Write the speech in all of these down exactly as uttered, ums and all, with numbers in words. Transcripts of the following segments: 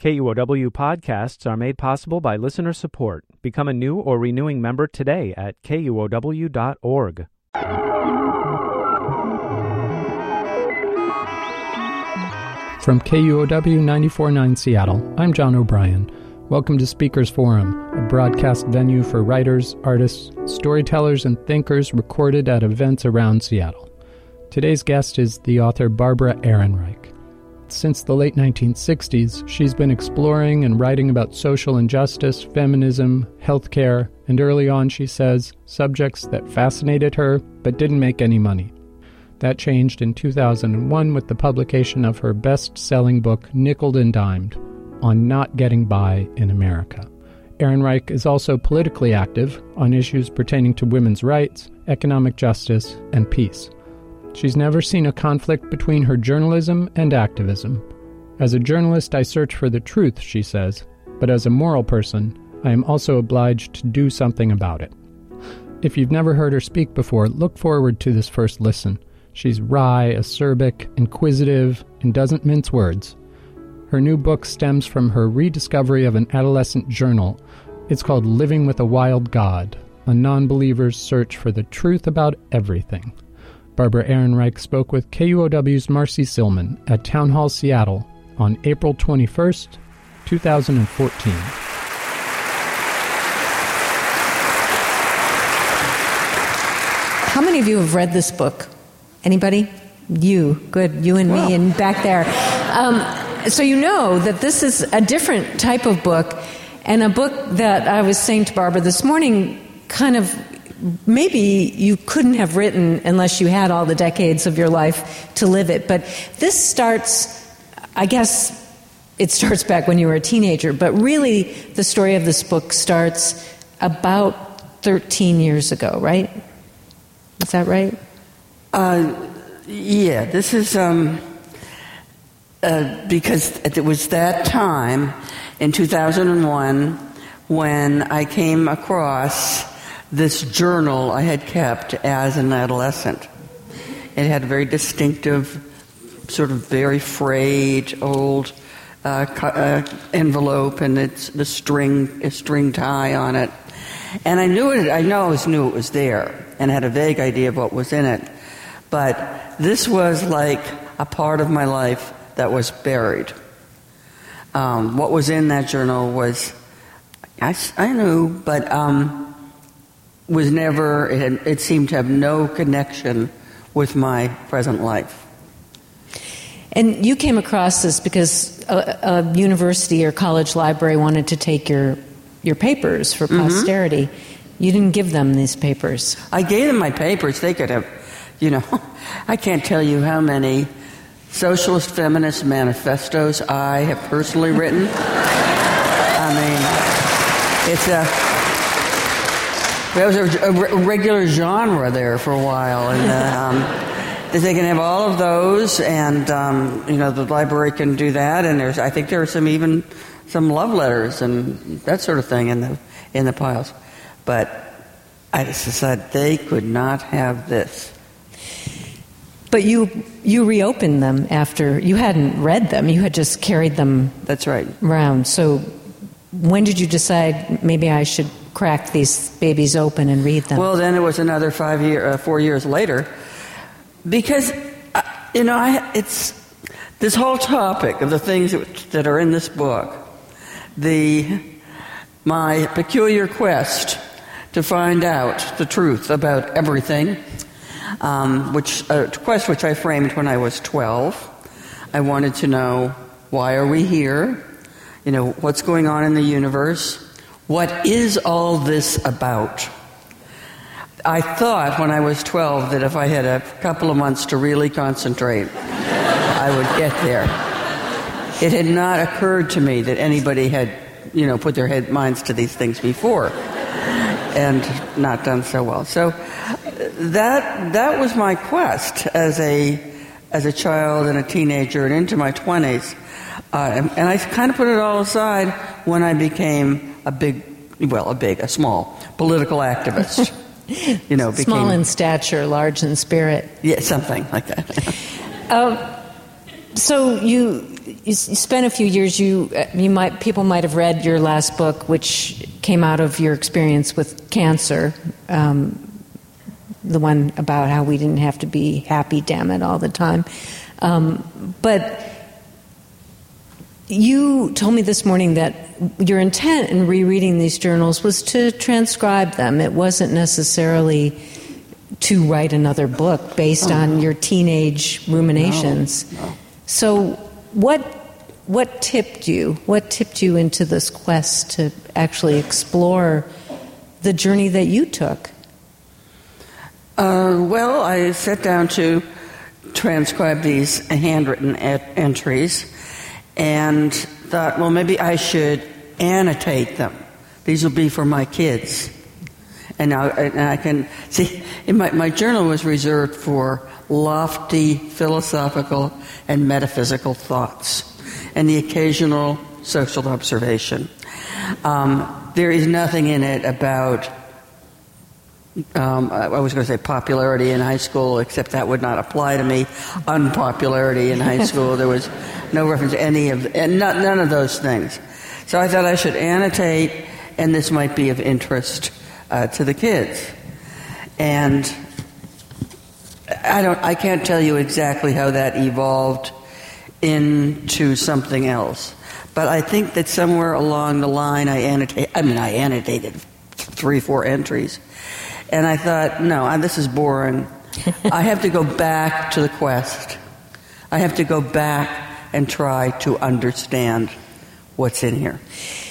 K U O W podcasts are made possible by listener support. Become a new or renewing member today at K U O W dot org. From K U O W ninety-four point nine Seattle, I'm John O'Brien. Welcome to Speakers Forum, a broadcast venue for writers, artists, storytellers, and thinkers recorded at events around Seattle. Today's guest is the author Barbara Ehrenreich. Since the late nineteen sixties, she's been exploring and writing about social injustice, feminism, healthcare, and early on, she says, subjects that fascinated her but didn't make any money. That changed in two thousand one with the publication of her best-selling book, Nickeled and Dimed, on not getting by in America. Ehrenreich is also politically active on issues pertaining to women's rights, economic justice, and peace. She's never seen a conflict between her journalism and activism. As a journalist, I search for the truth, she says, but as a moral person, I am also obliged to do something about it. If you've never heard her speak before, look forward to this first listen. She's wry, acerbic, inquisitive, and doesn't mince words. Her new book stems from her rediscovery of an adolescent journal. It's called Living with a Wild God, a non-believer's search for the truth about everything. Barbara Ehrenreich spoke with K U O W's Marcy Silman at Town Hall Seattle on April twenty-first, twenty fourteen. How many of you have read this book? Anybody? You. Good. You and me well. and back there. Um, so you know that this is a different type of book, and a book that I was saying to Barbara this morning kind of maybe you couldn't have written unless you had all the decades of your life to live it. But this starts, I guess it starts back when you were a teenager, but really the story of this book starts about thirteen years ago, right? Is that right? Uh, yeah, this is um, uh, because it was that time in two thousand one when I came across this journal I had kept as an adolescent. It had a very distinctive, sort of very frayed, old uh, uh, envelope, and it's the string, a string tie on it. And I knew it. I always knew it was there, and had a vague idea of what was in it. But this was like a part of my life that was buried. Um, what was in that journal was, I, I knew, but um, was never, it, had, it seemed to have no connection with my present life. And you came across this because a, a university or college library wanted to take your, your papers for posterity. Mm-hmm. You didn't give them these papers. I gave them my papers. They could have, you know, I can't tell you how many socialist feminist manifestos I have personally written. I mean, it's a... There was a, a regular genre there for a while, and uh, um, they can have all of those, and um, you know the library can do that. And there's, I think there are some even some love letters and that sort of thing in the in the piles. But I just decided they could not have this. But you you reopened them after you hadn't read them; you had just carried them. That's right. Around. So when did you decide maybe I should crack these babies open and read them? Well, then it was another five year, uh, four years later, because uh, you know, I, it's this whole topic of the things that, that are in this book, the my peculiar quest to find out the truth about everything, um, which a quest which I framed when I was twelve. I wanted to know, why are we here? You know, what's going on in the universe? What is all this about? I thought when I was twelve that if I had a couple of months to really concentrate, I would get there. It had not occurred to me that anybody had, you know, put their head minds to these things before and not done so well. So that that was my quest as a as a child and a teenager and into my twenties. Uh, and, and I kind of put it all aside when I became a big, well, a big, a small political activist. You know, became, small in stature, large in spirit. Yeah, something like that. um, so you you spent a few years. You you might people might have read your last book, which came out of your experience with cancer. Um, the one about how we didn't have to be happy, damn it, all the time. Um, but you told me this morning that your intent in rereading these journals was to transcribe them. It wasn't necessarily to write another book based oh, on no. your teenage ruminations. No, no. So what what tipped you? What tipped you into this quest to actually explore the journey that you took? Uh, well, I sat down to transcribe these handwritten et- entries and thought, well, maybe I should annotate them. These will be for my kids. And now and I can see, in my, my journal was reserved for lofty philosophical and metaphysical thoughts and the occasional social observation. Um, there is nothing in it about Um, I was going to say popularity in high school, except that would not apply to me. Unpopularity in high school, there was no reference to any of, and not, none of those things. So I thought I should annotate, and this might be of interest uh, to the kids. And I don't, I can't tell you exactly how that evolved into something else, but I think that somewhere along the line, I annotate. I mean, I annotated three, four entries. And I thought, no, this is boring. I have to go back to the quest. I have to go back and try to understand what's in here.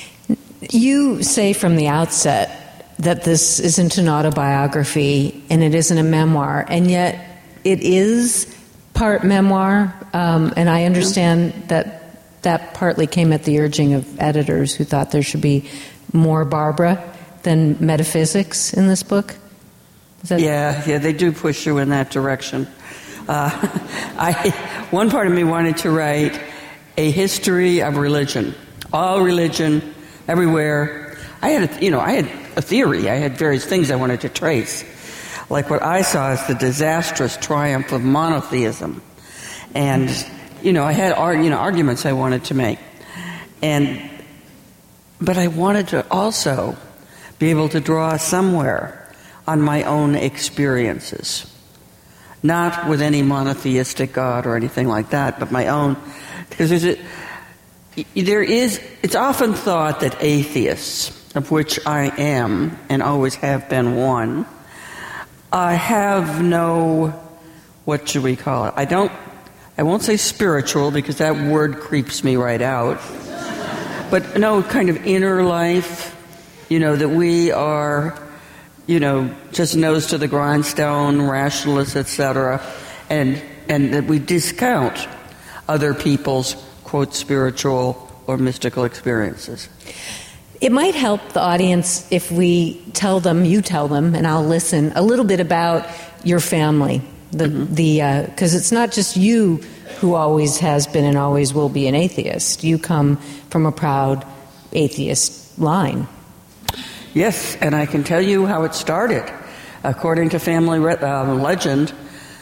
You say from the outset that this isn't an autobiography and it isn't a memoir, and yet it is part memoir. Um, and I understand that that partly came at the urging of editors who thought there should be more Barbara than metaphysics in this book. Yeah, yeah, they do push you in that direction. Uh, I, one part of me wanted to write a history of religion, all religion, everywhere. I had, a, you know, I had a theory. I had various things I wanted to trace, like what I saw as the disastrous triumph of monotheism, and you know, I had, you know, arguments I wanted to make, and but I wanted to also be able to draw somewhere on my own experiences, not with any monotheistic God or anything like that, but my own, because there's a, there is, it's often thought that atheists, of which I am and always have been one, I have no, what should we call it? I don't, I won't say spiritual because that word creeps me right out, but no kind of inner life, you know, that we are, you know, just nose to the grindstone, rationalists, et cetera, and and that we discount other people's, quote, spiritual or mystical experiences. It might help the audience if we tell them, you tell them, and I'll listen, a little bit about your family, the mm-hmm. the because uh, it's not just you who always has been and always will be an atheist. You come from a proud atheist line. Yes, and I can tell you how it started. According to family uh, legend,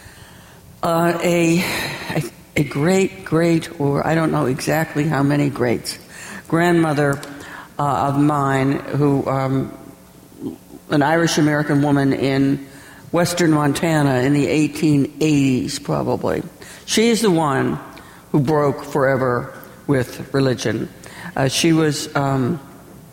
uh, a, a a great, great, or I don't know exactly how many greats, grandmother uh, of mine, who um, an Irish-American woman in western Montana in the eighteen eighties, probably. She's the one who broke forever with religion. Uh, she was um,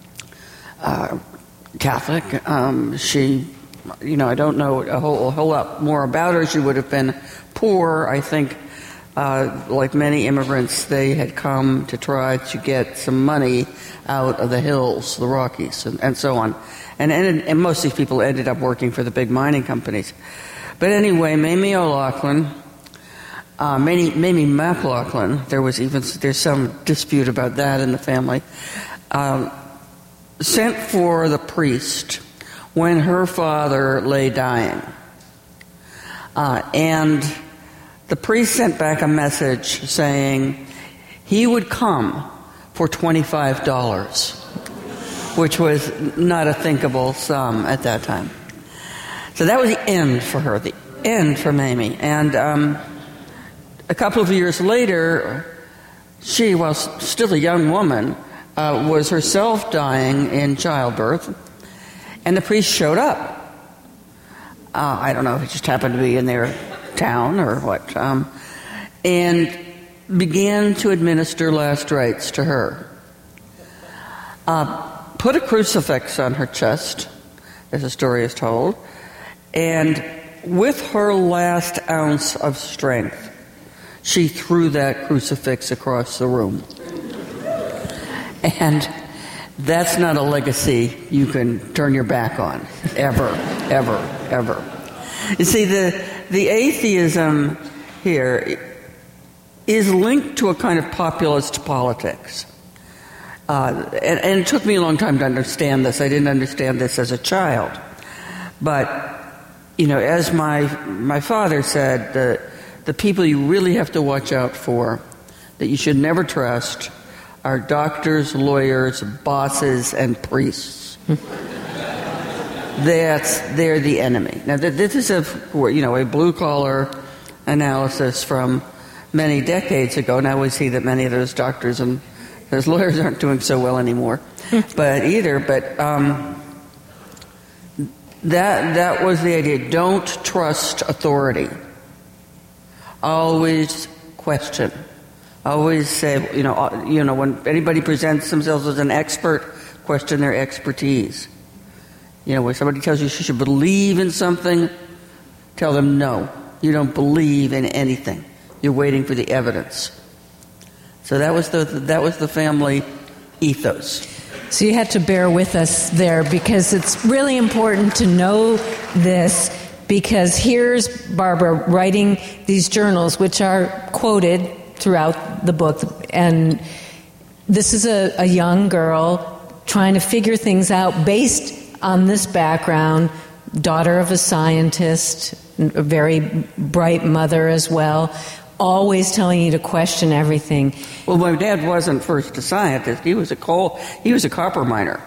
uh, Catholic. Um, she, you know, I don't know a whole, a whole lot more about her. She would have been poor. I think, uh, like many immigrants, they had come to try to get some money out of the hills, the Rockies, and, and so on. And, and, and most of these people ended up working for the big mining companies. But anyway, Mamie O'Loughlin, uh, Mamie, Mamie McLaughlin, there was even, there's some dispute about that in the family, um, sent for the priest when her father lay dying. Uh, and the priest sent back a message saying he would come for twenty-five dollars, which was not a thinkable sum at that time. So that was the end for her, the end for Mamie. And um, a couple of years later, she, while still a young woman, uh, was herself dying in childbirth, and the priest showed up. Uh, I don't know if it just happened to be in their town or what, um, and began to administer last rites to her. Uh, put a crucifix on her chest, as the story is told, and with her last ounce of strength, she threw that crucifix across the room. And that's not a legacy you can turn your back on, ever, ever, ever. You see, the, the atheism here is linked to a kind of populist politics. Uh, and, and it took me a long time to understand this. I didn't understand this as a child. But, you know, as my my father said, the, the people you really have to watch out for, that you should never trust, are doctors, lawyers, bosses, and priests. That's they're the enemy. Now, this is a you know a blue collar analysis from many decades ago. Now we see that many of those doctors and those lawyers aren't doing so well anymore, but either. But um, that that was the idea. Don't trust authority. Always question. Always say, you know, you know, when anybody presents themselves as an expert, question their expertise. You know, when somebody tells you you should believe in something, tell them no. You don't believe in anything. You're waiting for the evidence. So that was the that was the family ethos. So you had to bear with us there, because it's really important to know this, because here's Barbara writing these journals, which are quoted throughout the book, and this is a, a young girl trying to figure things out based on this background, daughter of a scientist, a very bright mother as well, always telling you to question everything. Well, my dad wasn't first a scientist. He was a coal. He was a copper miner.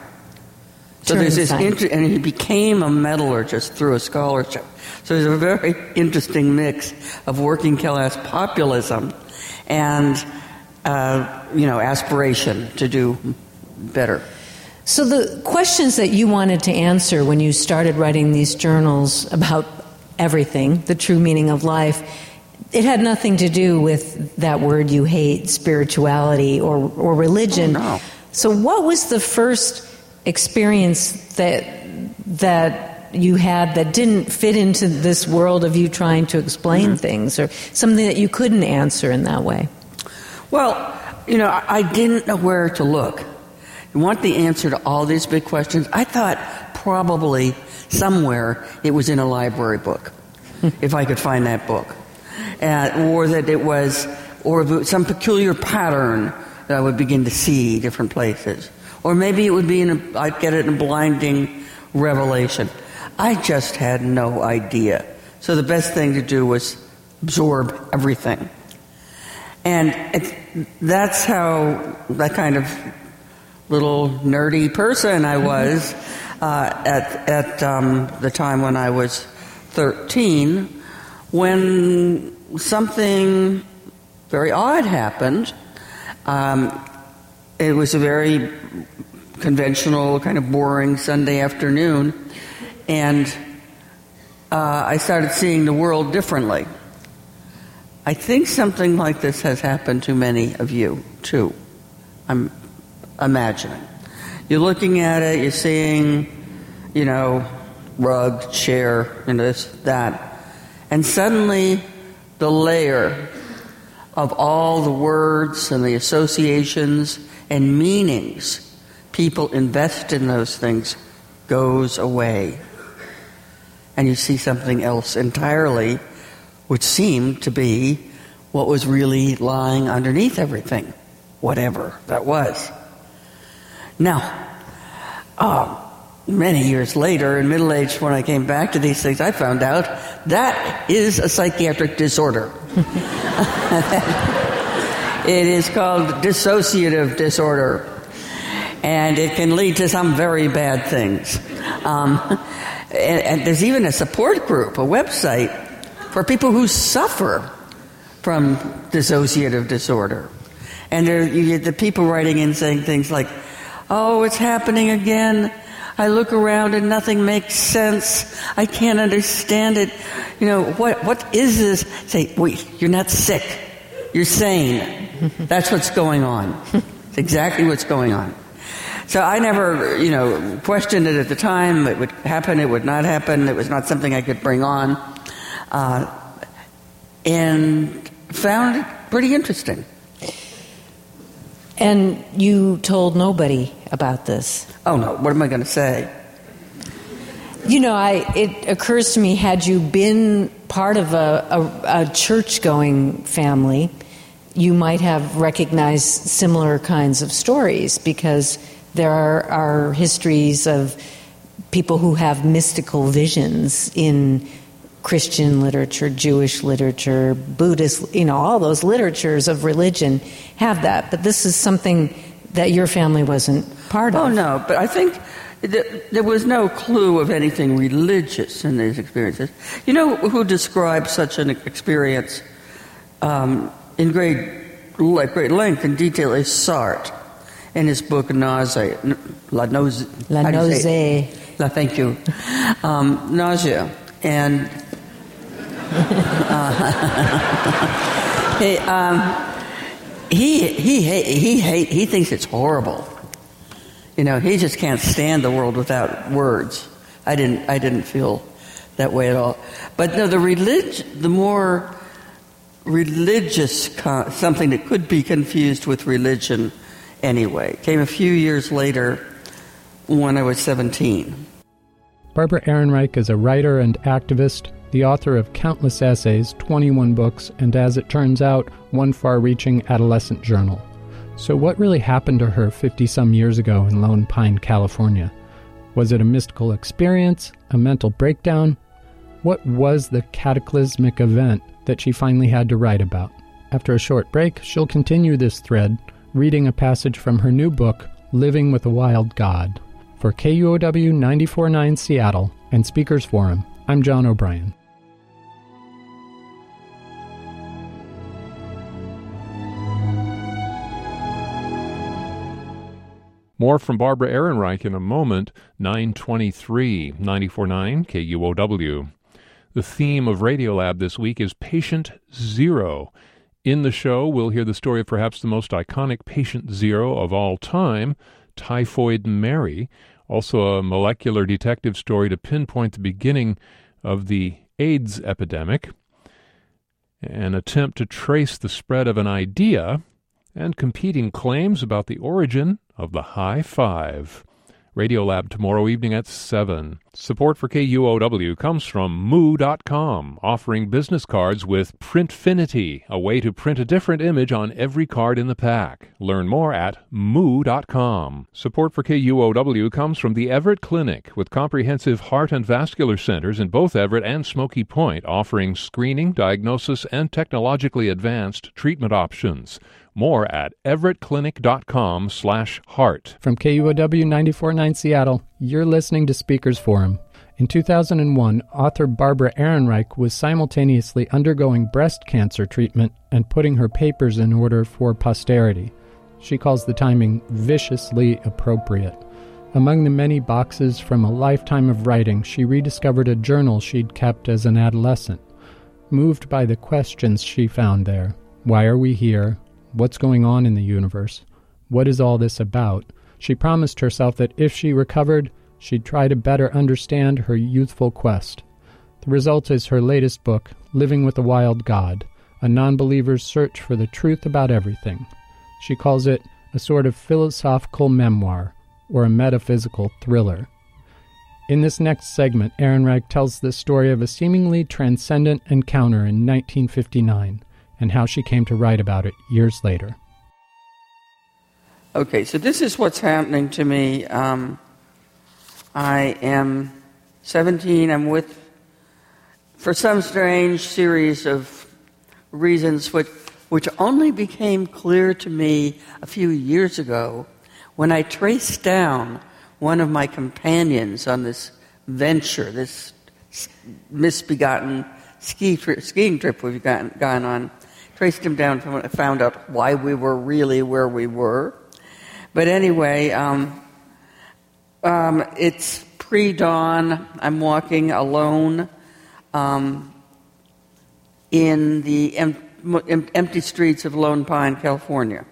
So Turned there's this, science. inter- and he became a metallurgist through a scholarship. So there's a very interesting mix of working class populism and, uh, you know, aspiration to do better. So the questions that you wanted to answer when you started writing these journals about everything, the true meaning of life, it had nothing to do with that word you hate, spirituality or, or religion. Oh, no. So what was the first experience that that you had that didn't fit into this world of you trying to explain mm-hmm. things, or something that you couldn't answer in that way? Well, you know, I, I didn't know where to look. You want the answer to all these big questions? I thought probably somewhere it was in a library book, if I could find that book. Uh, or that it was, or some peculiar pattern that I would begin to see different places. Or maybe it would be in a, I'd get it in a blinding revelation. I just had no idea. So the best thing to do was absorb everything. And it, that's how, that kind of little nerdy person I was uh, at, at um, the time when I was thirteen, when something very odd happened. Um, it was a very conventional, kind of boring Sunday afternoon, and uh, I started seeing the world differently. I think something like this has happened to many of you, too. I'm imagining. You're looking at it, you're seeing, you know, rug, chair, and this, that, and suddenly the layer of all the words and the associations and meanings people invest in those things goes away. And you see something else entirely, which seemed to be what was really lying underneath everything, whatever that was. Now, uh, many years later, in middle age, when I came back to these things, I found out that is a psychiatric disorder. It is called dissociative disorder, and it can lead to some very bad things. Um, and, and there's even a support group, a website, for people who suffer from dissociative disorder. And there, you get the people writing in saying things like, oh, it's happening again. I look around and nothing makes sense. I can't understand it. You know, what what is this? Say, wait, you're not sick. You're sane. That's what's going on. It's exactly what's going on. So I never, you know, questioned it at the time. It would happen, it would not happen. It was not something I could bring on. Uh, and found it pretty interesting. And you told nobody about this? Oh, no. What am I going to say? You know, I it occurs to me, had you been part of a, a, a church-going family, you might have recognized similar kinds of stories, because there are, are histories of people who have mystical visions in Christian literature, Jewish literature, Buddhist, you know, all those literatures of religion have that. But this is something that your family wasn't part of. Oh, no, but I think th- there was no clue of anything religious in these experiences. You know who described such an experience um, in great, great length and detail is Sartre in his book Nausea. La Nausea. La Nausea. La, thank you. Um, nausea. And uh, he, um, he, he, he, he, he thinks it's horrible. You know, he just can't stand the world without words. I didn't, I didn't feel that way at all. But no, the relig- the more religious, con- something that could be confused with religion anyway, came a few years later when I was seventeen. Barbara Ehrenreich is a writer and activist, the author of countless essays, twenty-one books, and as it turns out, one far-reaching adolescent journal. So what really happened to her fifty-some years ago in Lone Pine, California? Was it a mystical experience, a mental breakdown? What was the cataclysmic event that she finally had to write about? After a short break, she'll continue this thread, reading a passage from her new book, Living with a Wild God. For K U O W ninety-four point nine Seattle and Speakers Forum, I'm John O'Brien. More from Barbara Ehrenreich in a moment. nine twenty-three, ninety-four point nine K U O W. The theme of Radiolab this week is Patient Zero. In the show, we'll hear the story of perhaps the most iconic Patient Zero of all time, Typhoid Mary. Also a molecular detective story to pinpoint the beginning of the AIDS epidemic. An attempt to trace the spread of an idea, and competing claims about the origin of the high five. Radiolab tomorrow evening at seven. Support for K U O W comes from Moo dot com, offering business cards with Printfinity, a way to print a different image on every card in the pack. Learn more at Moo dot com. Support for K U O W comes from the Everett Clinic, with comprehensive heart and vascular centers in both Everett and Smoky Point, offering screening, diagnosis, and technologically advanced treatment options. More at everettclinic.com slash heart. From K U O W ninety-four point nine Seattle, you're listening to Speakers Forum. In two thousand one, author Barbara Ehrenreich was simultaneously undergoing breast cancer treatment and putting her papers in order for posterity. She calls the timing viciously appropriate. Among the many boxes from a lifetime of writing, she rediscovered a journal she'd kept as an adolescent. Moved by the questions she found there. Why are we here? What's going on in the universe? What is all this about? She promised herself that if she recovered, she'd try to better understand her youthful quest. The result is her latest book, Living with a Wild God, a non-believer's search for the truth about everything. She calls it a sort of philosophical memoir, or a metaphysical thriller. In this next segment, Ehrenreich tells the story of a seemingly transcendent encounter in nineteen fifty-nine, and how she came to write about it years later. Okay, so this is what's happening to me. Um, I am seventeen. I'm with, for some strange series of reasons which, which only became clear to me a few years ago when I traced down one of my companions on this venture, this misbegotten ski tri- skiing trip we've gotten, gone on. traced him down, and found out why we were really where we were. But anyway, um, um, it's pre-dawn. I'm walking alone um, in the em- empty streets of Lone Pine, California.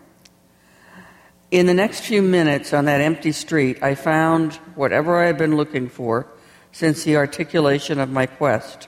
In the next few minutes on that empty street, I found whatever I had been looking for since the articulation of my quest.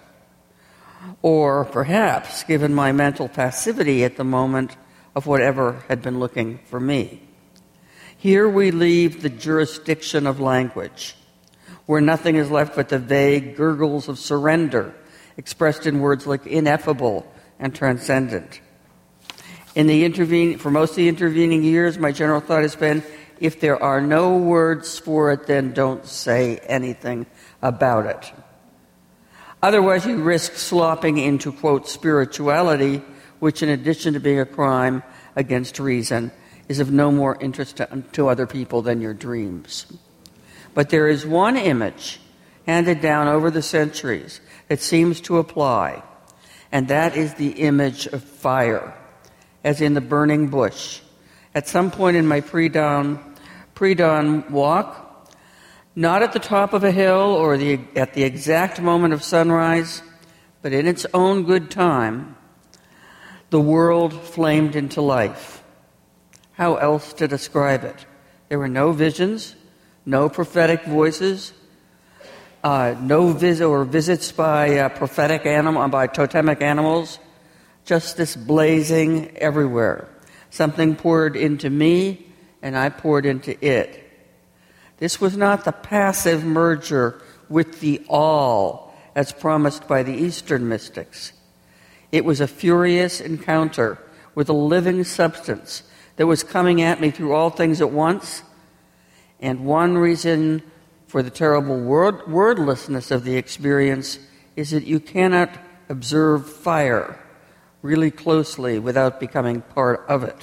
Or perhaps, given my mental passivity at the moment, of whatever had been looking for me. Here we leave the jurisdiction of language, where nothing is left but the vague gurgles of surrender, expressed in words like ineffable and transcendent. In the intervening, for most of the intervening years, my general thought has been, if there are no words for it, then don't say anything about it. Otherwise, you risk slopping into, quote, spirituality, which, in addition to being a crime against reason, is of no more interest to, to other people than your dreams. But there is one image handed down over the centuries that seems to apply, and that is the image of fire, as in the burning bush. At some point in my pre-dawn, pre-dawn walk, not at the top of a hill or the, at the exact moment of sunrise, but in its own good time, the world flamed into life. How else to describe it? There were no visions, no prophetic voices, uh, no visit or visits by uh, prophetic animal, by totemic animals. Just this blazing everywhere. Something poured into me, and I poured into it. This was not the passive merger with the all, as promised by the Eastern mystics. It was a furious encounter with a living substance that was coming at me through all things at once. And one reason for the terrible word, wordlessness of the experience is that you cannot observe fire really closely without becoming part of it.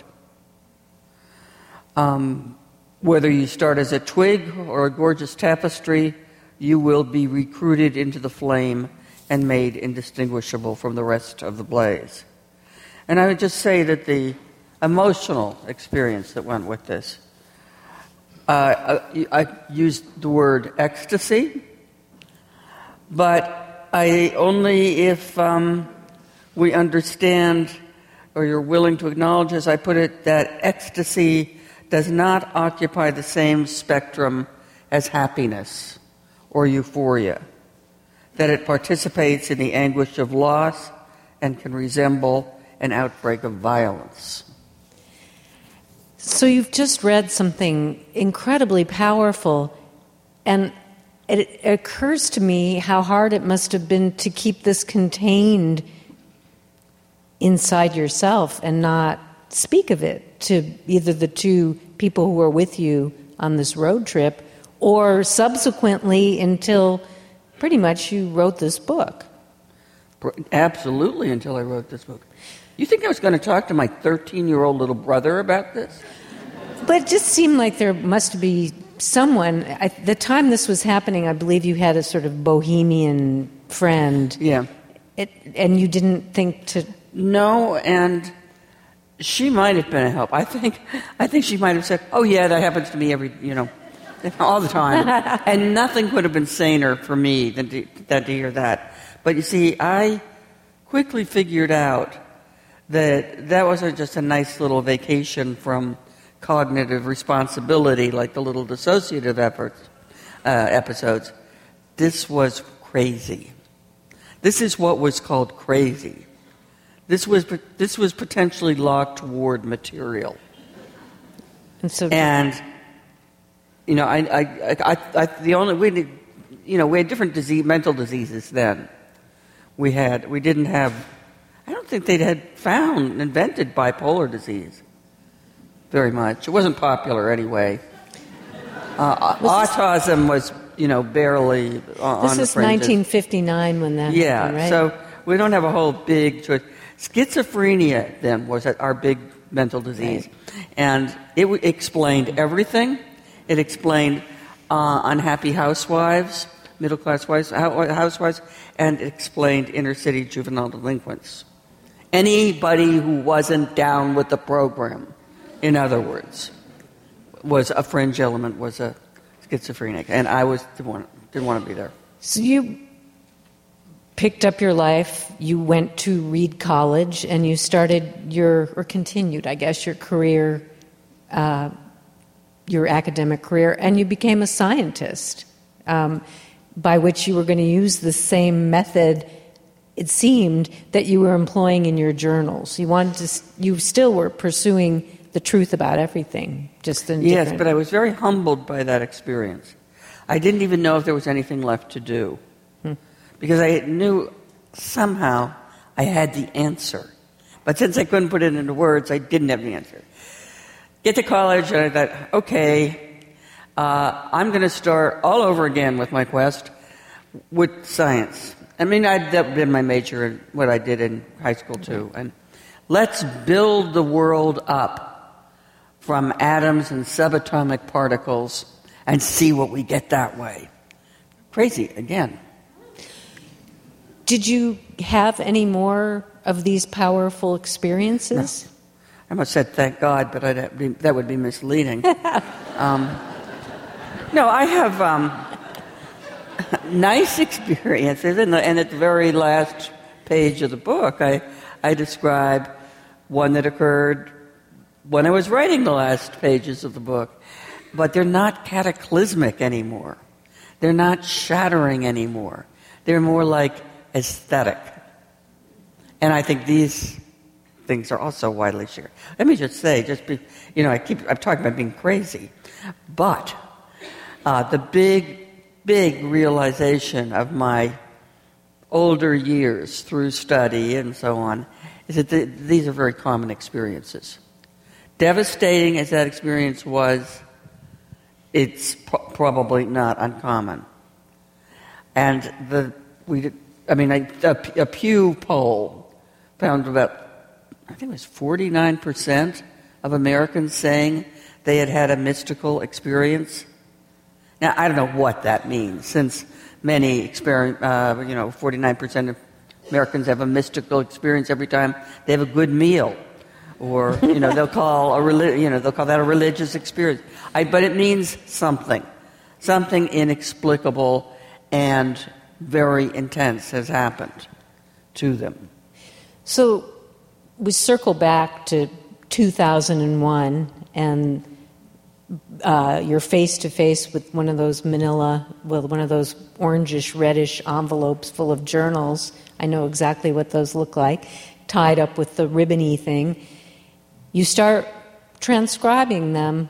Um, whether you start as a twig or a gorgeous tapestry, you will be recruited into the flame and made indistinguishable from the rest of the blaze. And I would just say that the emotional experience that went with this, uh, I, I used the word ecstasy, but I only if... Um, we understand, or you're willing to acknowledge, as I put it, that ecstasy does not occupy the same spectrum as happiness or euphoria, that it participates in the anguish of loss and can resemble an outbreak of violence. So you've just read something incredibly powerful, and it occurs to me how hard it must have been to keep this contained inside yourself and not speak of it to either the two people who were with you on this road trip or subsequently until pretty much you wrote this book. Absolutely, until I wrote this book. You think I was going to talk to my thirteen-year-old little brother about this? But it just seemed like there must be someone. At the time this was happening, I believe you had a sort of bohemian friend. Yeah. It, and you didn't think to... No, and she might have been a help. I think I think she might have said, oh, yeah, that happens to me every, you know, all the time. And nothing could have been saner for me than to, than to hear that. But you see, I quickly figured out that that wasn't just a nice little vacation from cognitive responsibility like the little dissociative efforts, uh, episodes. This was crazy. This is what was called crazy. This was this was potentially locked toward material. And so, and you know, I, I, I, I the only we did, you know, we had different disease, mental diseases then. We had we didn't have. I don't think they'd had found invented bipolar disease very much. It wasn't popular anyway. Uh, was autism this, was, you know, barely on, this on the is fringes. nineteen fifty-nine when that yeah, happened, right? So we don't have a whole big choice. Schizophrenia, then, was our big mental disease. Right. And it w- explained everything. It explained uh, unhappy housewives, middle-class wives, housewives, and it explained inner-city juvenile delinquents. Anybody who wasn't down with the program, in other words, was a fringe element, was a schizophrenic, and I was didn't want, didn't want to be there. So you picked up your life, you went to Reed College, and you started your, or continued, I guess, your career, uh, your academic career, and you became a scientist, um, by which you were going to use the same method, it seemed, that you were employing in your journals. You wanted to, you still were pursuing the truth about everything, just in Yes, different... but I was very humbled by that experience. I didn't even know if there was anything left to do. Hmm. Because I knew somehow I had the answer. But since I couldn't put it into words, I didn't have the answer. Get to college, and I thought, okay, uh, I'm going to start all over again with my quest with science. I mean, I'd, that had been my major and what I did in high school, too. And let's build the world up from atoms and subatomic particles and see what we get that way. Crazy, again. Did you have any more of these powerful experiences? No. I must have said thank God, but I'd be, that would be misleading. um, no, I have um, nice experiences, and, the, and at the very last page of the book, I, I describe one that occurred when I was writing the last pages of the book. But they're not cataclysmic anymore. They're not shattering anymore. They're more like aesthetic. And I think these things are also widely shared. Let me just say, just be, you know, I keep I'm talking about being crazy, but uh, the big, big realization of my older years through study and so on is that the, these are very common experiences. Devastating as that experience was, it's pro- probably not uncommon. And the we, I mean, a, a, a Pew poll found about, I think it was forty-nine percent of Americans saying they had had a mystical experience. Now, I don't know what that means, since many experience, uh, you know, forty-nine percent of Americans have a mystical experience every time they have a good meal. Or, you know, they'll call a reli- you know they'll call that a religious experience. I, but it means something, something inexplicable and very intense has happened to them. So we circle back to two thousand one, and uh, you're face to face with one of those manila, well, one of those orangish, reddish envelopes full of journals. I know exactly what those look like, tied up with the ribbony thing. You start transcribing them.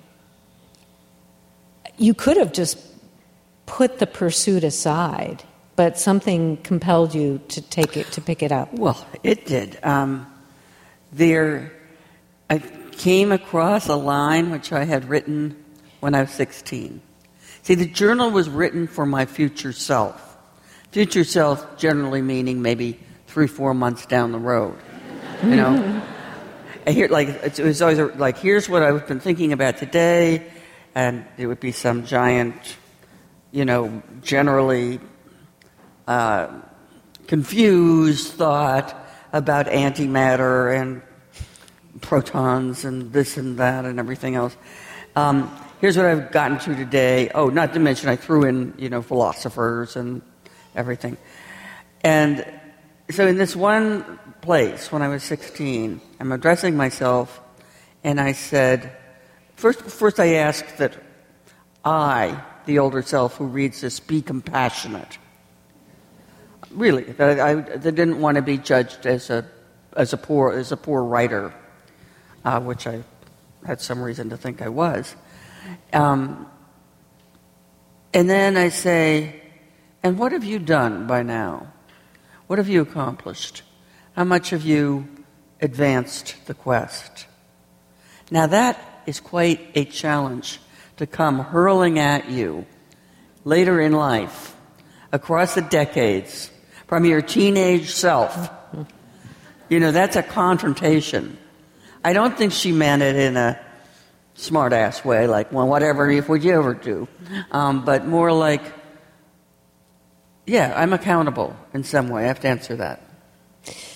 You could have just put the pursuit aside, but something compelled you to take it, to pick it up. Well, it did. Um, there, I came across a line which I had written when I was sixteen. See, the journal was written for my future self. Future self generally meaning maybe three, four months down the road. You know? And here, like, it was always like, here's what I've been thinking about today, and it would be some giant, you know, generally uh, confused thought about antimatter and protons and this and that and everything else. Um, here's what I've gotten to today. Oh, not to mention I threw in, you know, philosophers and everything. And so in this one place, when I was sixteen, I'm addressing myself, and I said, first, first I asked that I, the older self who reads this, be compassionate. Really, that I, I didn't want to be judged as a as a poor as a poor writer, uh, which I had some reason to think I was. Um, and then I say, and what have you done by now? What have you accomplished? How much have you advanced the quest? Now that is quite a challenge to come hurling at you later in life, across the decades, from your teenage self. You know, that's a confrontation. I don't think she meant it in a smart-ass way, like, well, whatever would you ever do? Um, but more like, yeah, I'm accountable in some way. I have to answer that.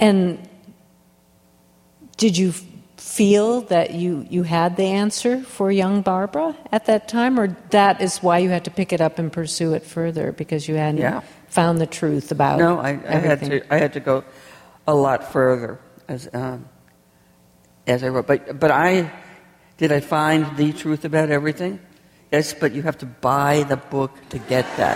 And did you feel that you, you had the answer for young Barbara at that time, or that is why you had to pick it up and pursue it further, because you hadn't Yeah. found the truth about No, I, I had everything? to. I had to go a lot further as um, as I wrote. But but I did. I find the truth about everything. Yes, but you have to buy the book to get that.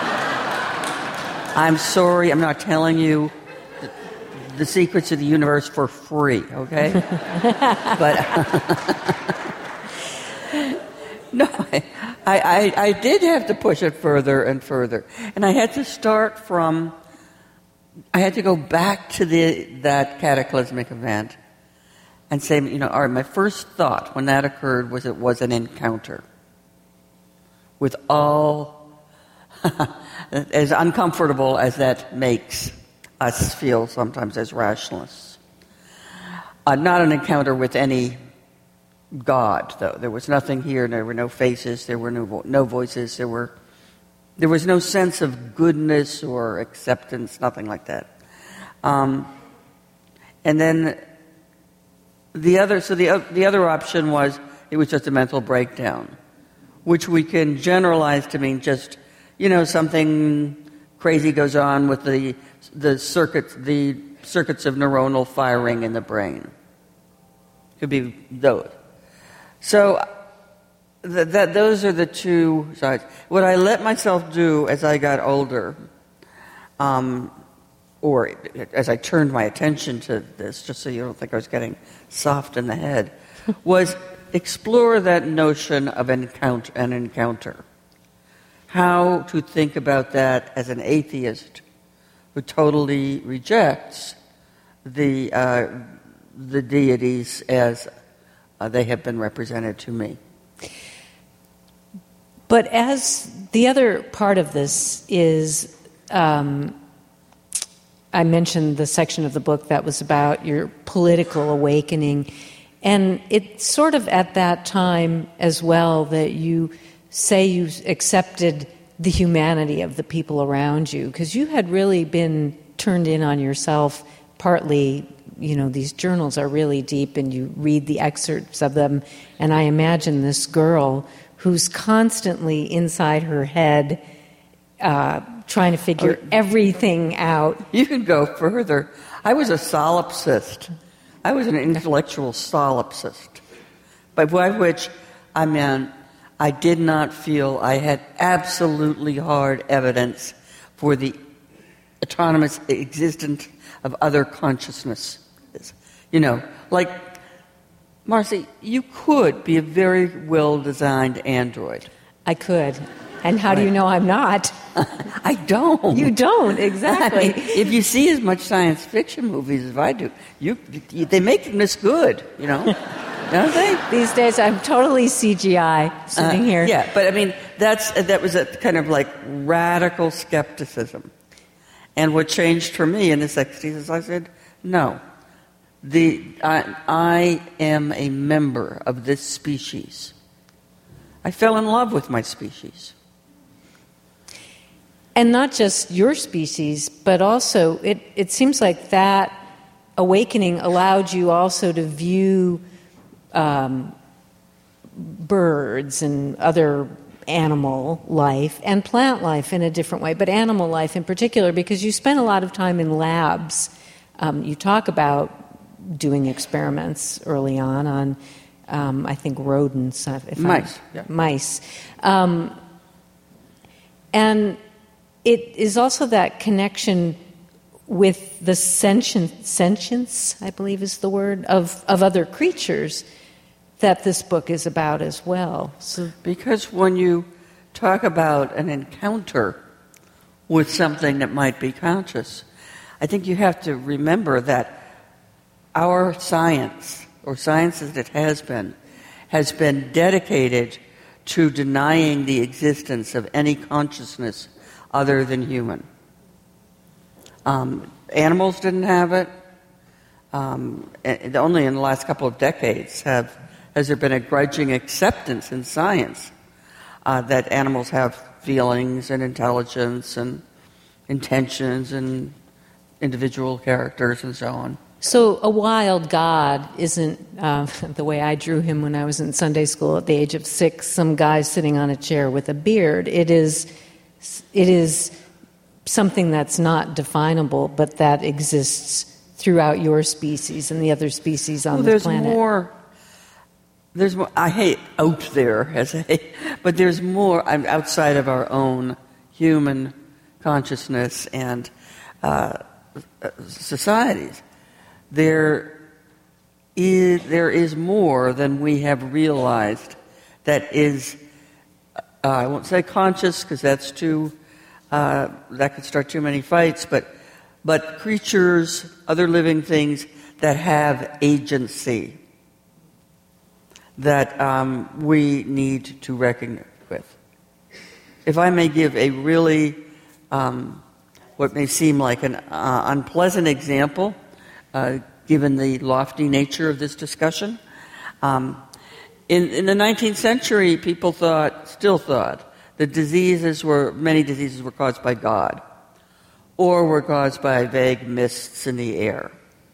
I'm sorry, I'm not telling you the, the secrets of the universe for free. Okay, but no, I, I I did have to push it further and further, and I had to start from. I had to go back to the that cataclysmic event and say, you know, all right, my first thought when that occurred was it was an encounter with all, as uncomfortable as that makes us feel sometimes as rationalists. Uh, not an encounter with any God, though. There was nothing here. There were no faces. There were no, vo- no voices. There were... There was no sense of goodness or acceptance, nothing like that. Um, and then the other, so the the other option was it was just a mental breakdown, which we can generalize to mean just, you know, something crazy goes on with the the circuits the circuits of neuronal firing in the brain. Could be those. So. That, that those are the two sides. What I let myself do as I got older, um, or as I turned my attention to this, just so you don't think I was getting soft in the head, was explore that notion of encounter, an encounter. How to think about that as an atheist who totally rejects the uh, the deities as uh, they have been represented to me. But as the other part of this is, um, I mentioned the section of the book that was about your political awakening, and it's sort of at that time as well that you say you accepted the humanity of the people around you, because you had really been turned in on yourself, partly, you know, these journals are really deep and you read the excerpts of them, and I imagine this girl who's constantly inside her head uh, trying to figure oh, everything out. You can go further. I was a solipsist. I was an intellectual solipsist, by which I meant I did not feel I had absolutely hard evidence for the autonomous existence of other consciousnesses. You know, like, Marcy, you could be a very well-designed android. I could. And how right. do you know I'm not? I don't. You don't, exactly. I mean, if you see as much science fiction movies as I do, you, you they make them this good, you know? Don't they? These days I'm totally C G I sitting uh, here. Yeah, but I mean, that's that was a kind of like radical skepticism. And what changed for me in the sixties is I said, no. The, I, I am a member of this species. I fell in love with my species. And not just your species, but also it, it seems like that awakening allowed you also to view um, birds and other animal life and plant life in a different way, but animal life in particular, because you spent a lot of time in labs. Um, you talk about doing experiments early on on, um, I think, rodents. If mice. Yeah. Mice. Um, and it is also that connection with the sentience, sentience, I believe is the word, of, of other creatures that this book is about as well. So, because when you talk about an encounter with something that might be conscious, I think you have to remember that our science, or science as it has been, has been dedicated to denying the existence of any consciousness other than human. Um, animals didn't have it. Um, and only in the last couple of decades have has there been a grudging acceptance in science uh, that animals have feelings and intelligence and intentions and individual characters and so on. So a wild God isn't uh, the way I drew him when I was in Sunday school at the age of six, some guy sitting on a chair with a beard. It is, it is something that's not definable, but that exists throughout your species and the other species on well, the there's planet. More, there's more, I hate out there, as a, but there's more outside of our own human consciousness and uh, societies. There is, there is more than we have realized that is, uh, I won't say conscious because that's too, uh, that could start too many fights, but, but creatures, other living things that have agency that um, we need to reckon with. If I may give a really, um, what may seem like an uh, unpleasant example, Uh, given the lofty nature of this discussion. Um, in, in the nineteenth century, people thought, still thought, that diseases were, many diseases were caused by God, or were caused by vague mists in the air.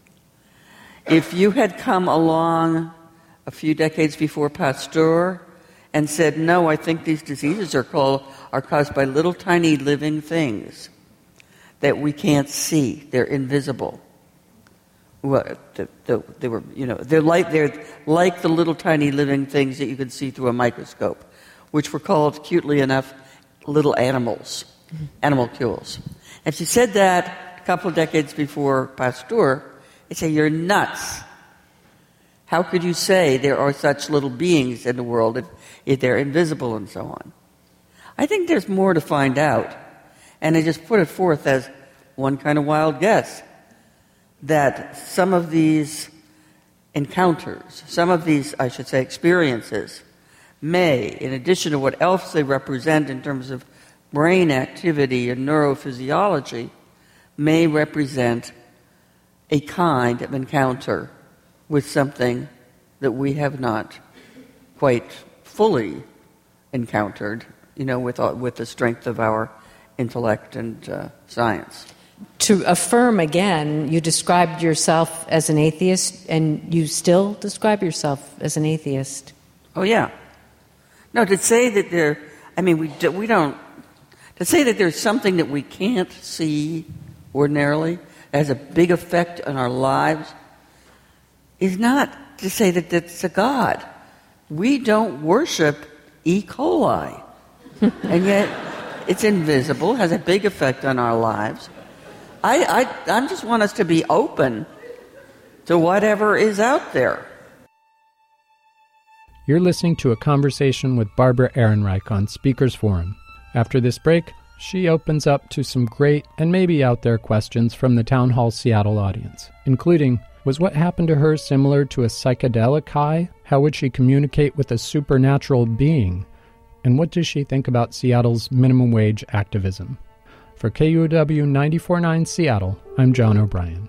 If you had come along a few decades before Pasteur and said, no, I think these diseases are called, are caused by little tiny living things that we can't see, they're invisible. Well, the, the, they were, you know, they're like they're like the little tiny living things that you could see through a microscope, which were called, cutely enough, little animals, mm-hmm. animalcules. If you said that a couple of decades before Pasteur, they'd say you're nuts. How could you say there are such little beings in the world if, if they're invisible and so on? I think there's more to find out, and I just put it forth as one kind of wild guess. That some of these encounters, some of these, I should say, experiences, may, in addition to what else they represent in terms of brain activity and neurophysiology, may represent a kind of encounter with something that we have not quite fully encountered, you know, with, with the strength of our intellect and uh, science. To affirm again, you described yourself as an atheist, and you still describe yourself as an atheist. Oh, yeah. No, to say that there, I mean, we, do, we don't, to say that there's something that we can't see ordinarily, that has a big effect on our lives, is not to say that that's a God. We don't worship E. coli, and yet it's invisible, has a big effect on our lives. I, I, I just want us to be open to whatever is out there. You're listening to a conversation with Barbara Ehrenreich on Speakers Forum. After this break, she opens up to some great and maybe out there questions from the Town Hall Seattle audience, including, was what happened to her similar to a psychedelic high? How would she communicate with a supernatural being? And what does she think about Seattle's minimum wage activism? For K U O W ninety-four point nine Seattle, I'm John O'Brien.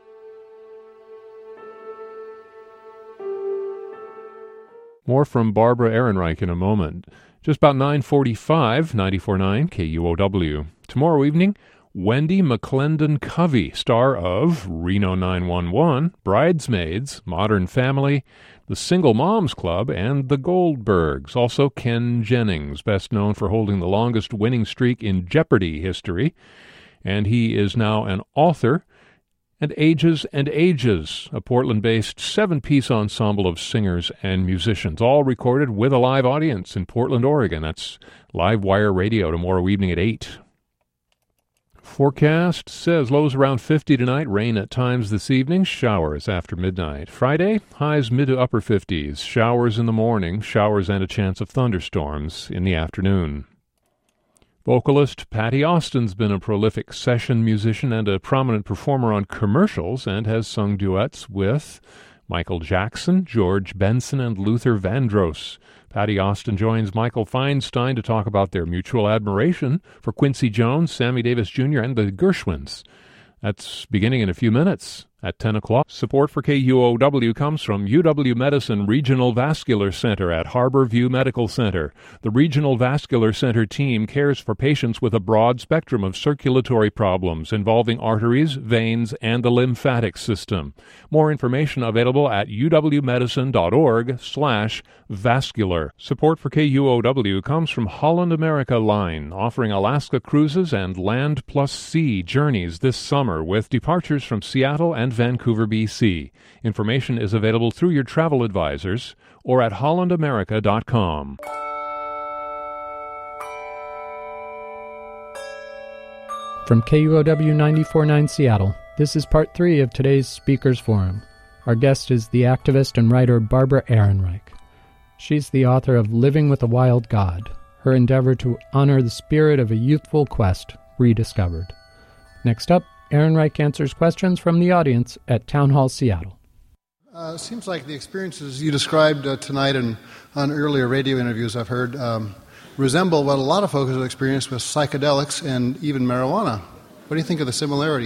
More from Barbara Ehrenreich in a moment. Just about nine forty-five, ninety-four point nine K U O W. Tomorrow evening, Wendy McClendon Covey, star of Reno nine one one, Bridesmaids, Modern Family, The Single Moms Club, and The Goldbergs. Also Ken Jennings, best known for holding the longest winning streak in Jeopardy history. And he is now an author. And Ages and Ages, a Portland-based seven-piece ensemble of singers and musicians, all recorded with a live audience in Portland, Oregon. That's Live Wire Radio tomorrow evening at eight. Forecast says lows around fifty tonight, rain at times this evening, showers after midnight. Friday, highs mid to upper fifties, showers in the morning, showers and a chance of thunderstorms in the afternoon. Vocalist Patty Austin's been a prolific session musician and a prominent performer on commercials and has sung duets with Michael Jackson, George Benson, and Luther Vandross. Patty Austin joins Michael Feinstein to talk about their mutual admiration for Quincy Jones, Sammy Davis Junior, and the Gershwins. That's beginning in a few minutes At ten o'clock, support for K U O W comes from U W Medicine Regional Vascular Center at Harbor View Medical Center. The Regional Vascular Center team cares for patients with a broad spectrum of circulatory problems involving arteries, veins, and the lymphatic system. More information available at uwmedicine.org slash vascular. Support for K U O W comes from Holland America Line, offering Alaska cruises and Land Plus Sea journeys this summer with departures from Seattle and Vancouver, B C. Information is available through your travel advisors or at holland america dot com. From K U O W ninety-four point nine Seattle, this is part three of today's Speakers Forum. Our guest is the activist and writer Barbara Ehrenreich. She's the author of Living with a Wild God, her endeavor to honor the spirit of a youthful quest rediscovered. Next up, Ehrenreich answers questions from the audience at Town Hall Seattle. Uh, it seems like the experiences you described uh, tonight and on earlier radio interviews I've heard um, resemble what a lot of folks have experienced with psychedelics and even marijuana. What do you think of the similarity?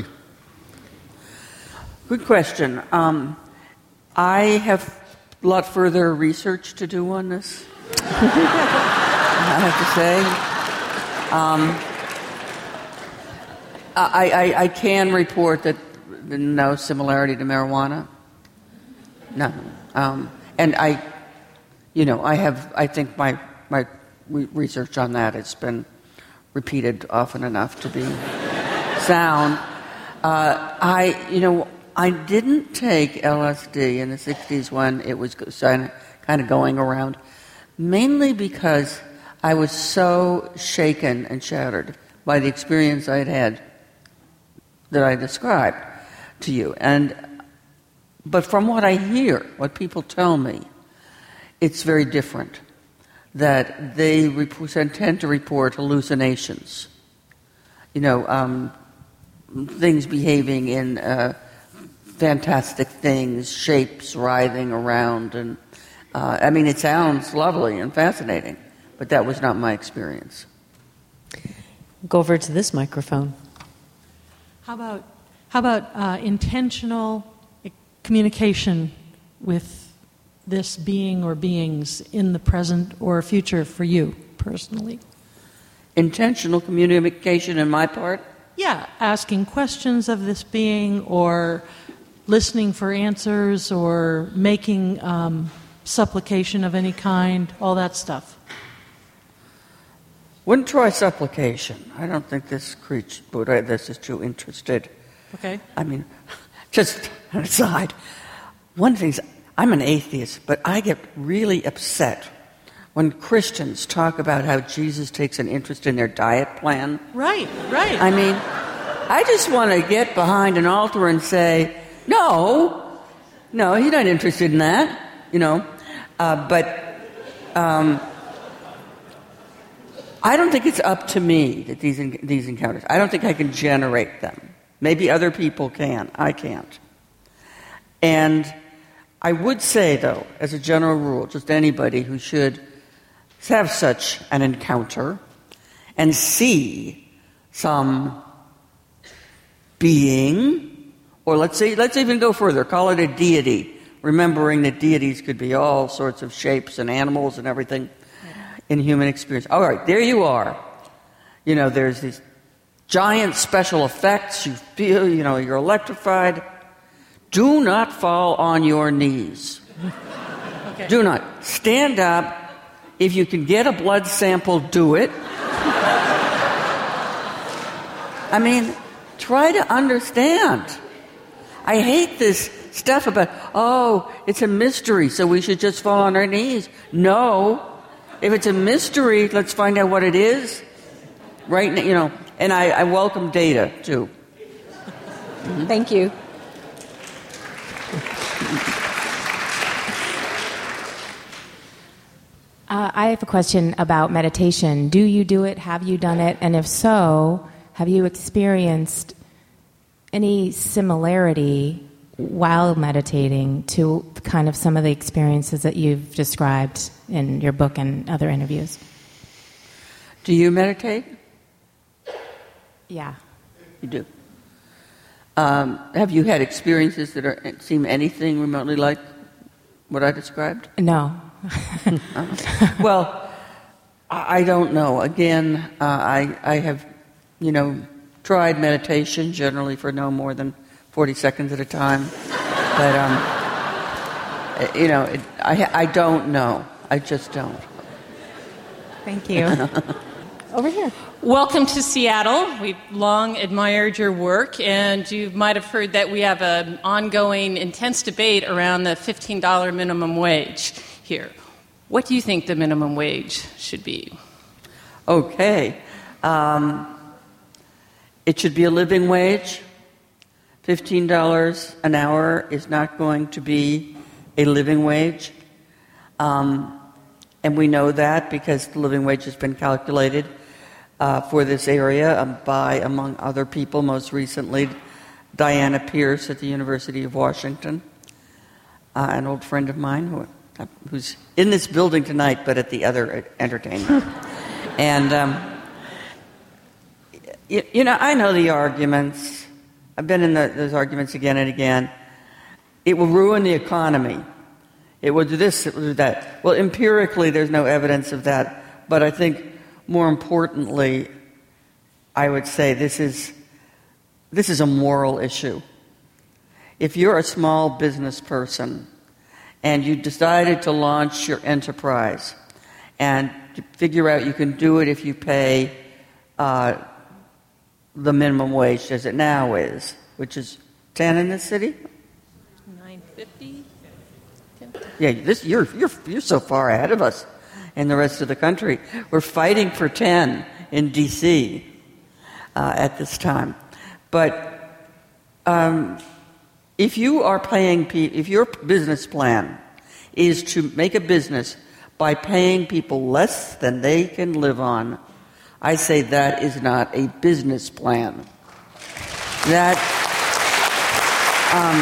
Good question. Um, I have a lot further research to do on this, I have to say. Um, I, I, I can report that no similarity to marijuana. No. Um, and I, you know, I have, I think my, my re- research on that has been repeated often enough to be sound. Uh, I, you know, I didn't take L S D in the sixties when it was kind of going around, mainly because I was so shaken and shattered by the experience I had had that I described to you. And but from what I hear, what people tell me, it's very different. That they rep- tend to report hallucinations. You know, um, things behaving in uh, fantastic things, shapes writhing around, and uh, I mean, it sounds lovely and fascinating, but that was not my experience. Go over to this microphone. How about how about uh, intentional communication with this being or beings in the present or future for you personally? Intentional communication on my part? Yeah, asking questions of this being or listening for answers or making um, supplication of any kind, all that stuff. Wouldn't try supplication. I don't think this creature, Buddha, this is too interested. Okay. I mean, just an aside. One of the things, I'm an atheist, but I get really upset when Christians talk about how Jesus takes an interest in their diet plan. Right, right. I mean, I just want to get behind an altar and say, no, no, he's not interested in that, you know. Uh, but um, I don't think it's up to me that these these encounters. I don't think I can generate them. Maybe other people can. I can't. And I would say, though, as a general rule, just anybody who should have such an encounter and see some being, or let's say, let's even go further, call it a deity, remembering that deities could be all sorts of shapes and animals and everything in human experience. All right, there you are. You know, there's these giant special effects. You feel, you know, you're electrified. Do not fall on your knees. Okay. Do not. Stand up. If you can get a blood sample, do it. I mean, try to understand. I hate this stuff about, oh, it's a mystery, so we should just fall on our knees. No. If it's a mystery, let's find out what it is. Right now, you know, and I, I welcome data, too. Thank you. Uh, I have a question about meditation. Do you do it? Have you done it? And if so, have you experienced any similarity while meditating to kind of some of the experiences that you've described in your book and other interviews? Do you meditate? Yeah. You do. Um, have you had experiences that are, seem anything remotely like what I described? No. uh, well, I, I don't know. Again, uh, I, I have, you know, tried meditation generally for no more than forty seconds at a time. But, um, you know, it, I, I don't know. I just don't. Thank you. Over here. Welcome to Seattle. We've long admired your work, and you might have heard that we have an ongoing intense debate around the fifteen dollars minimum wage here. What do you think the minimum wage should be? Okay. Um, it should be a living wage. fifteen dollars an hour is not going to be a living wage. Um, and we know that because the living wage has been calculated Uh, for this area um, by, among other people, most recently Diana Pierce at the University of Washington, uh, an old friend of mine who, uh, who's in this building tonight but at the other entertainment. and, um, you, you know, I know the arguments. I've been in the, those arguments again and again. It will ruin the economy. It will do this, it will do that. Well, empirically, there's no evidence of that, but I think more importantly, I would say this is this is a moral issue. If you're a small business person and you decided to launch your enterprise and you figure out you can do it if you pay uh, the minimum wage as it now is, which is ten in this city? nine fifty? Yeah, this you're you're you're so far ahead of us. In the rest of the country. We're fighting for ten in D C uh, at this time. But um, if you are paying, pe- if your business plan is to make a business by paying people less than they can live on, I say that is not a business plan. That um,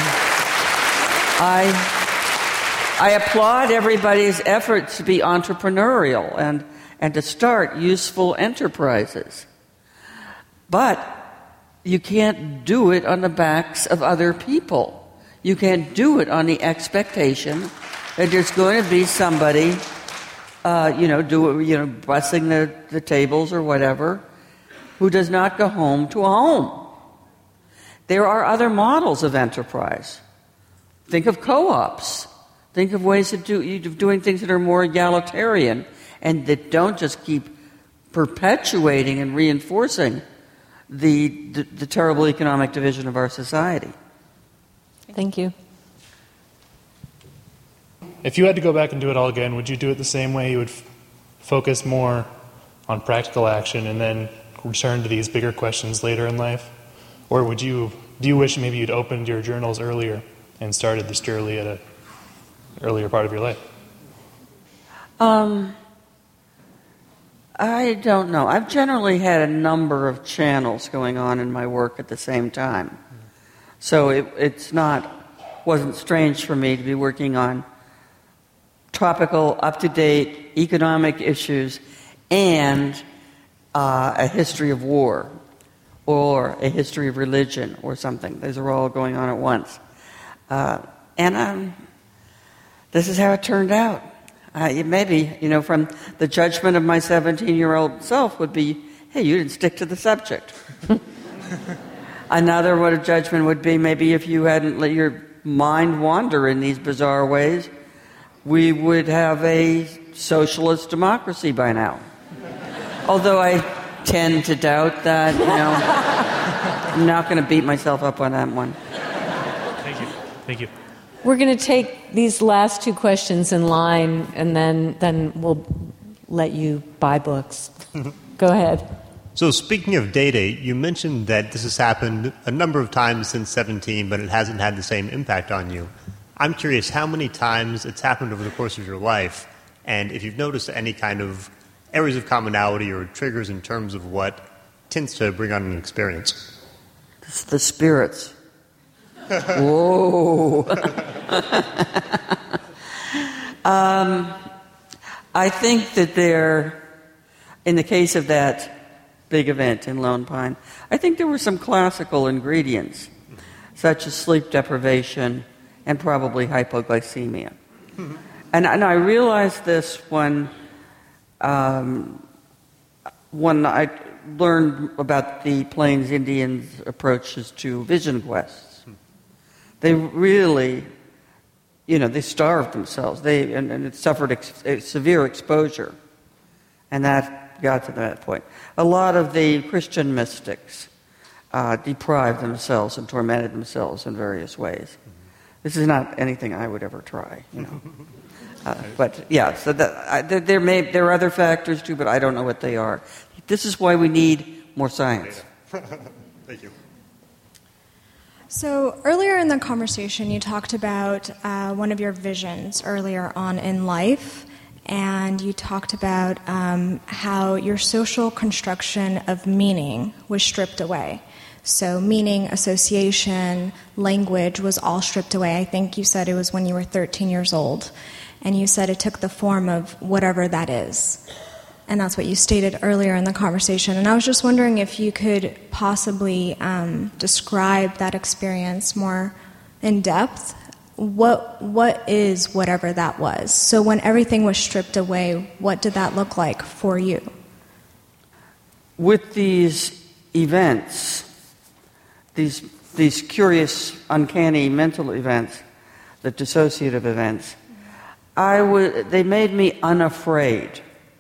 I. I applaud everybody's efforts to be entrepreneurial and, and to start useful enterprises. But you can't do it on the backs of other people. You can't do it on the expectation that there's going to be somebody, uh, you know, do you know, bussing the, the tables or whatever, who does not go home to a home. There are other models of enterprise. Think of co-ops. Think of ways of, do, of doing things that are more egalitarian and that don't just keep perpetuating and reinforcing the, the, the terrible economic division of our society. Thank you. If you had to go back and do it all again, would you do it the same way? You would f- focus more on practical action and then return to these bigger questions later in life? Or would you, do you wish maybe you'd opened your journals earlier and started this journey at a earlier part of your life? Um, I don't know. I've generally had a number of channels going on in my work at the same time. So it, it's not, wasn't strange for me to be working on topical, up-to-date economic issues and uh, a history of war or a history of religion or something. Those are all going on at once. Uh, and I'm This is how it turned out. Uh, it maybe, you know, from the judgment of my seventeen-year-old self would be, hey, you didn't stick to the subject. Another what a judgment would be, maybe if you hadn't let your mind wander in these bizarre ways, we would have a socialist democracy by now. Although I tend to doubt that, you know. I'm not going to beat myself up on that one. Thank you. Thank you. We're going to take these last two questions in line, and then, then we'll let you buy books. Go ahead. So speaking of dating, you mentioned that this has happened a number of times since seventeen, but it hasn't had the same impact on you. I'm curious how many times it's happened over the course of your life, and if you've noticed any kind of areas of commonality or triggers in terms of what tends to bring on an experience. It's the spirits. Whoa. um, I think that there, in the case of that big event in Lone Pine, I think there were some classical ingredients. such as sleep deprivation and probably hypoglycemia. Mm-hmm. And, and I realized this when, um, when I learned about the Plains Indians' approaches to vision quests. Hmm. They really, you know, they starved themselves. They and, and it suffered ex- severe exposure, and that got to that point. A lot of the Christian mystics uh, deprived themselves and tormented themselves in various ways. Mm-hmm. This is not anything I would ever try, you know. uh, but yeah, so that, I, there, there may there are other factors too, but I don't know what they are. This is why we need more science. Thank you. So earlier in the conversation, you talked about uh, one of your visions earlier on in life, and you talked about um, how your social construction of meaning was stripped away. So meaning, association, language was all stripped away. I think you said it was when you were thirteen years old, and you said it took the form of whatever that is. And that's what you stated earlier in the conversation. And I was just wondering if you could possibly um, describe that experience more in depth. What what is whatever that was? So when everything was stripped away, what did that look like for you? With these events, these these curious, uncanny mental events, the dissociative events, I would they made me unafraid.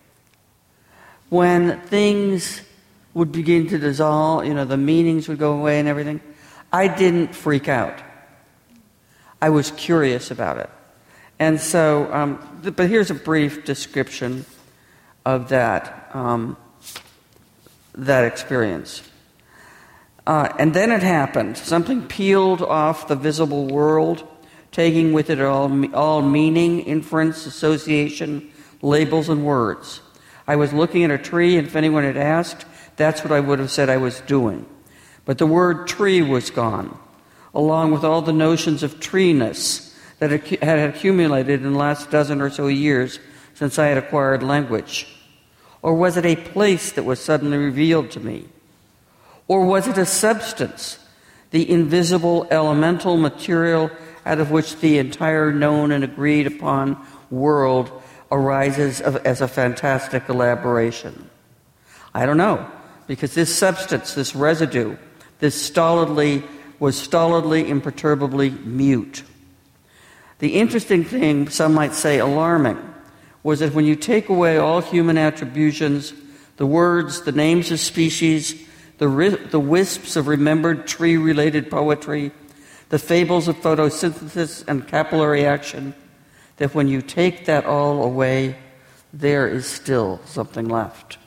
When things would begin to dissolve, you know, the meanings would go away and everything, I didn't freak out. I was curious about it. And so, um, th- but here's a brief description of that, um, that experience. Uh, and then it happened. Something peeled off the visible world, taking with it all, all meaning, inference, association, labels, and words. I was looking at a tree, and if anyone had asked, that's what I would have said I was doing. But the word tree was gone, along with all the notions of treeness that had accumulated in the last dozen or so years since I had acquired language. Or was it a place that was suddenly revealed to me? Or was it a substance, the invisible elemental material out of which the entire known and agreed upon world arises of, as a fantastic elaboration? I don't know, because this substance, this residue, this stolidly, was stolidly, imperturbably mute. The interesting thing, some might say alarming, was that when you take away all human attributions, the words, the names of species, the, ri- the wisps of remembered tree-related poetry, the fables of photosynthesis and capillary action, that when you take that all away, there is still something left.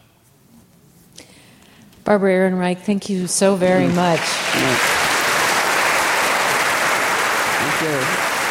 Barbara Ehrenreich, thank you so very much. Thank you.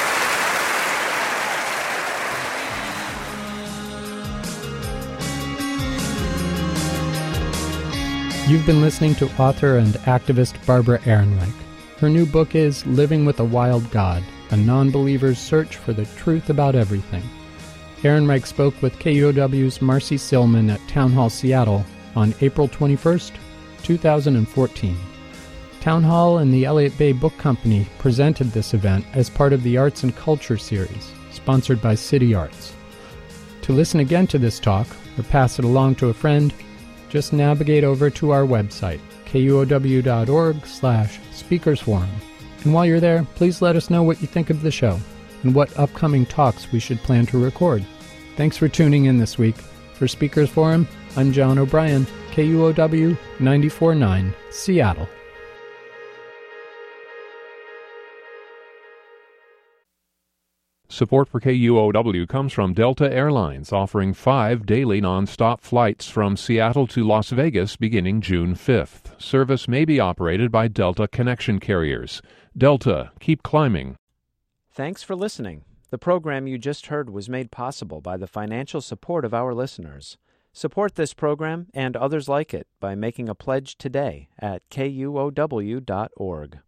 You've been listening to author and activist Barbara Ehrenreich. Her new book is Living with a Wild God, a non-believer's search for the truth about everything. Ehrenreich spoke with K U O W's Marcy Silman at Town Hall Seattle on April twenty-first, two thousand fourteen. Town Hall and the Elliott Bay Book Company presented this event as part of the Arts and Culture series, sponsored by City Arts. To listen again to this talk, or pass it along to a friend, just navigate over to our website, kuow.org slash speakers forum. And while you're there, please let us know what you think of the show and what upcoming talks we should plan to record. Thanks for tuning in this week. For Speakers Forum, I'm John O'Brien, K U O W ninety-four point nine, Seattle. Support for K U O W comes from Delta Airlines, offering five daily nonstop flights from Seattle to Las Vegas beginning June fifth. Service may be operated by Delta Connection carriers. Delta, keep climbing. Thanks for listening. The program you just heard was made possible by the financial support of our listeners. Support this program and others like it by making a pledge today at K U O W dot org.